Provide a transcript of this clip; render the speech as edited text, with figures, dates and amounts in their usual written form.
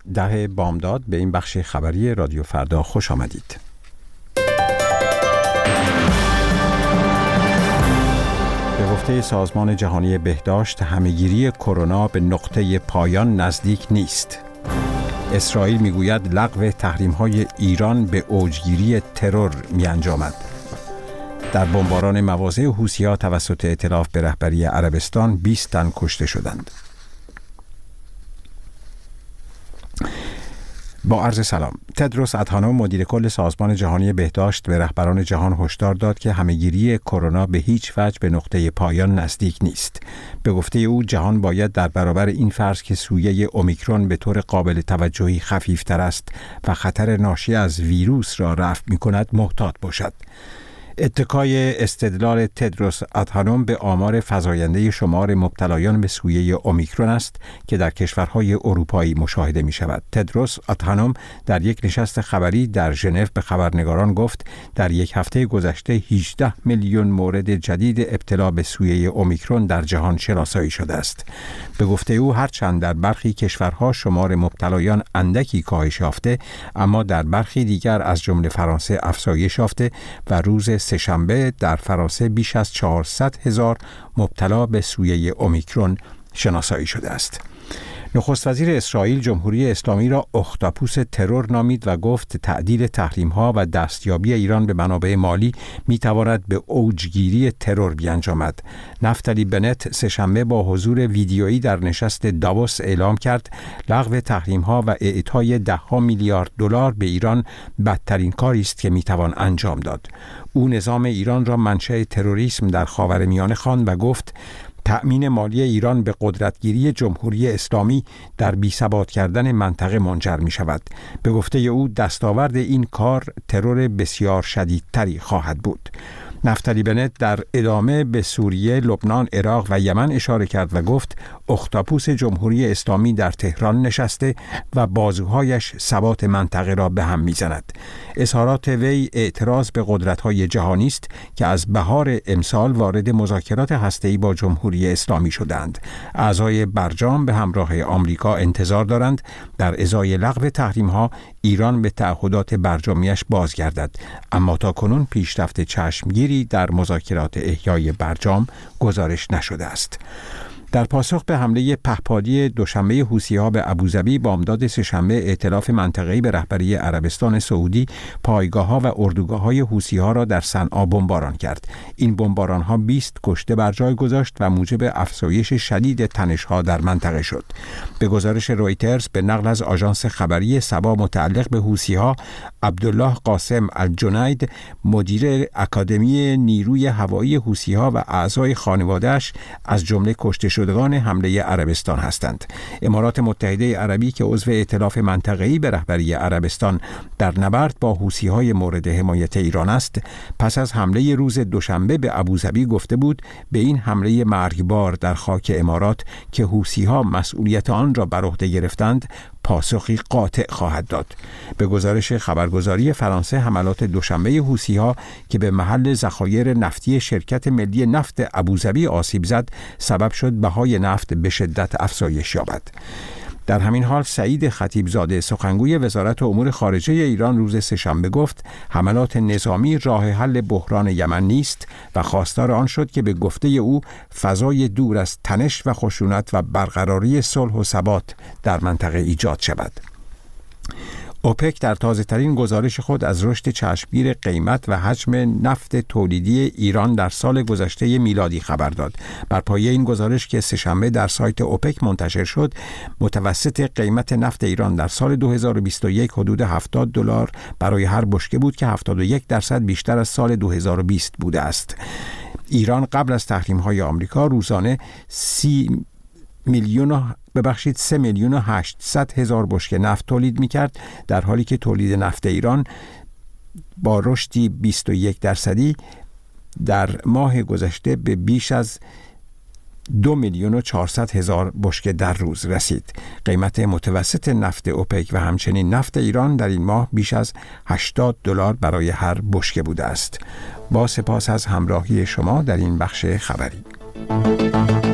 10 بامداد به این بخش خبری رادیو فردا خوش آمدید. به گفته سازمان جهانی بهداشت، همه‌گیری کرونا به نقطه پایان نزدیک نیست. اسرائیل میگوید لغو تحریم‌های ایران به اوجگیری ترور می‌انجامد. در بمباران مواضع حوثی‌ها توسط ائتلاف به رهبری عربستان 20 تن کشته شدند. با عرض سلام. تدروس ادهانوم مدیر کل سازمان جهانی بهداشت به رهبران جهان هشدار داد که همه‌گیری کرونا به هیچ وجه به نقطه پایان نزدیک نیست. به گفته او جهان باید در برابر این فرض که سویه اومیکرون به طور قابل توجهی خفیفتر است و خطر ناشی از ویروس را رفع می‌کند محتاط باشد. اتکای استدلال تدروس ادهانوم به آمار فزاینده شمار مبتلایان به سویه اومیکرون است که در کشورهای اروپایی مشاهده می شود. تدروس ادهانوم در یک نشست خبری در ژنو به خبرنگاران گفت در یک هفته گذشته 18 میلیون مورد جدید ابتلا به سویه اومیکرون در جهان شناسایی شده است. به گفته او هرچند در برخی کشورها شمار مبتلایان اندکی کاهش یافته، اما در برخی دیگر از جمله فرانسه افزایش یافته و روز سه‌شنبه در فرانسه بیش از 400,000 مبتلا به سویه اومیکرون شناسایی شده است. نخست وزیر اسرائیل جمهوری اسلامی را اختاپوس ترور نامید و گفت تعدیل تحریم‌ها و دستیابی ایران به منابع مالی می‌تواند به اوجگیری ترور بیانجامد. نفتالی بنت سه‌شنبه با حضور ویدیویی در نشست داووس اعلام کرد لغو تحریم‌ها و اعطای $10 میلیارد به ایران بدترین کاری است که می‌توان انجام داد. او نظام ایران را منشأ تروریسم در خاورمیانه خواند و گفت تأمین مالی ایران به قدرتگیری جمهوری اسلامی در بی‌ثبات کردن منطقه منجر می شود. به گفته او دستاورد این کار ترور بسیار شدیدتری خواهد بود. نفتالی بنت در ادامه به سوریه، لبنان، عراق و یمن اشاره کرد و گفت اختاپوس جمهوری اسلامی در تهران نشسته و بازوهایش ثبات منطقه را به هم می‌زند. اظهارات وی اعتراض به قدرت‌های جهانی است که از بهار امسال وارد مذاکرات هسته‌ای با جمهوری اسلامی شدند. اعضای برجام به همراه آمریکا انتظار دارند در ازای لغو تحریم‌ها ایران به تعهدات برجامیش بازگردد، اما تاکنون پیشرفت چشمگیری در مذاکرات احیای برجام گزارش نشده است. در پاسخ به حمله پهپادی دوشنبه حوثی‌ها به ابوظبی، بامداد سه‌شنبه ائتلاف منطقه‌ای به رهبری عربستان سعودی پایگاه‌ها و اردوگاه‌های حوثی‌ها را در صنعا بمباران کرد. این بمباران‌ها 20 کشته بر جای گذاشت و موجب افزایش شدید تنش‌ها در منطقه شد. به گزارش رویترز به نقل از آژانس خبری سبا متعلق به حوثی‌ها، عبدالله قاسم الجنید مدیر اکادمی نیروی هوایی حوثی‌ها و اعضای خانواده‌اش از جمله کشته شدگان حمله عربستان هستند. امارات متحده عربی که عضو ائتلاف منطقه‌ای به رهبری عربستان در نبرد با حوثی‌های مورد حمایت ایران است، پس از حمله روز دوشنبه به ابوظبی گفته بود به این حمله مرگبار در خاک امارات که حوثی‌ها مسئولیت آن را بر عهده گرفتند پاسخی قاطع خواهد داد. به گزارش خبرگزاری فرانسه، حملات دوشنبه حوثی‌ها که به محل ذخایر نفتی شرکت ملی نفت ابوظبی آسیب زد، سبب شد بهای نفت به شدت افزایش یابد. در همین حال سعید خطیبزاده سخنگوی وزارت امور خارجه ایران روز سه‌شنبه گفت حملات نظامی راه حل بحران یمن نیست و خواستار آن شد که به گفته او فضای دور از تنش و خشونت و برقراری صلح و ثبات در منطقه ایجاد شود. اوپک در تازه‌ترین گزارش خود از رشد چشمگیر قیمت و حجم نفت تولیدی ایران در سال گذشته میلادی خبر داد. بر پایه این گزارش که سه‌شنبه در سایت اوپک منتشر شد، متوسط قیمت نفت ایران در سال 2021 حدود $70 برای هر بشکه بود که 71% بیشتر از سال 2020 بوده است. ایران قبل از تحریم‌های آمریکا روزانه 3,800,000 بشکه نفت تولید می‌کرد، در حالی که تولید نفت ایران با رشدی 21% در ماه گذشته به بیش از 2,400,000 بشکه در روز رسید. قیمت متوسط نفت اوپک و همچنین نفت ایران در این ماه بیش از $80 برای هر بشکه بوده است. با سپاس از همراهی شما در این بخش خبری.